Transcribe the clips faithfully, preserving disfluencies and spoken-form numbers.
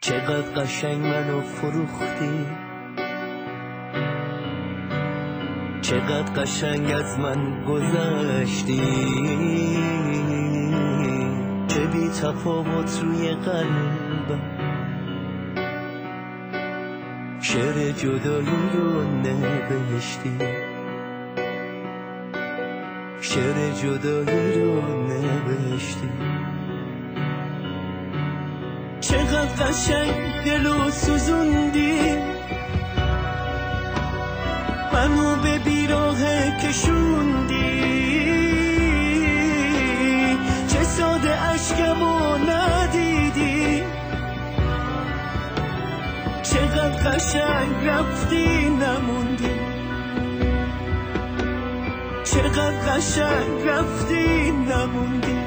چقدر قشنگ منو فروختی، چقدر قشنگ از من گذشتی، چه بی تفاوت روی قلبم شعر جدایی رو نوشتی، شعر جدایی رو نوشتی. چقدر قشنگ دلو سوزوندی، منو به بیراه کشوندی، چه ساده عشقمو ندیدی، چقدر قشنگ رفتی نموندی، چقدر قشنگ رفتی نموندی.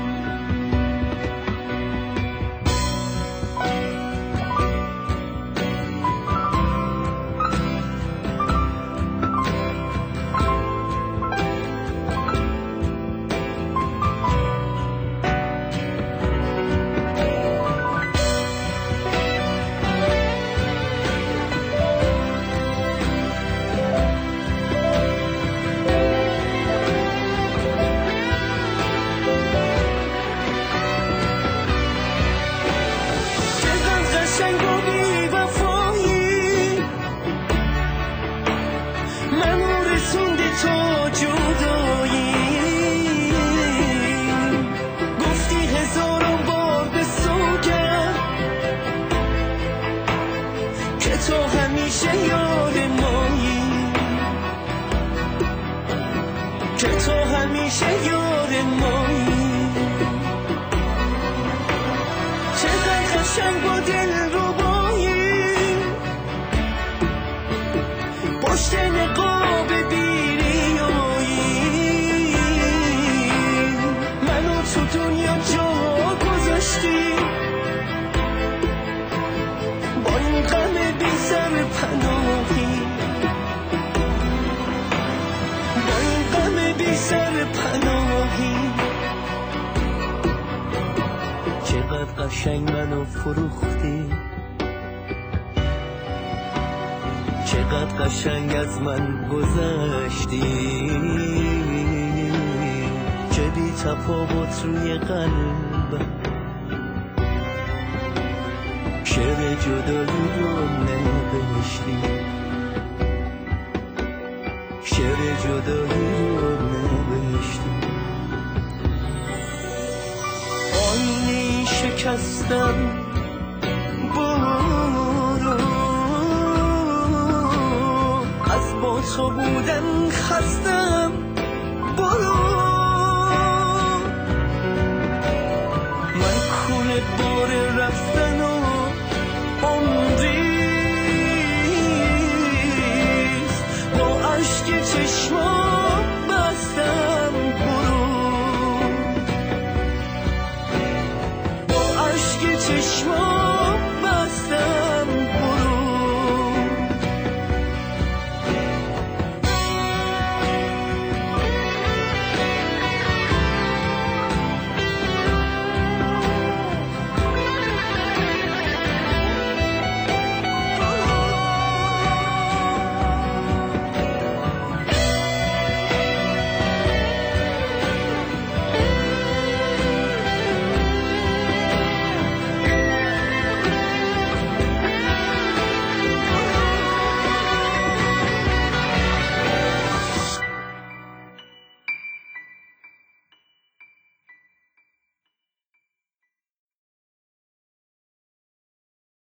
تو همیشه یار مایی، که تو همیشه یار مایی. چقدر قشنگ با دل رو بایی، پشت نقاب بیریایی، منو تو دنیا جا گذاشتی، با این غم بی سر پناهی، با این غم بی سر پناهی. چقدر قشنگ منو فروختی، چقدر قشنگ از من گذشتی، چه بی تفاوت روی قلبم شعر جدایی رو نوشتی، شعر جدایی رو نوشتی. آینه شکستم برو، از با تو بودن خستم،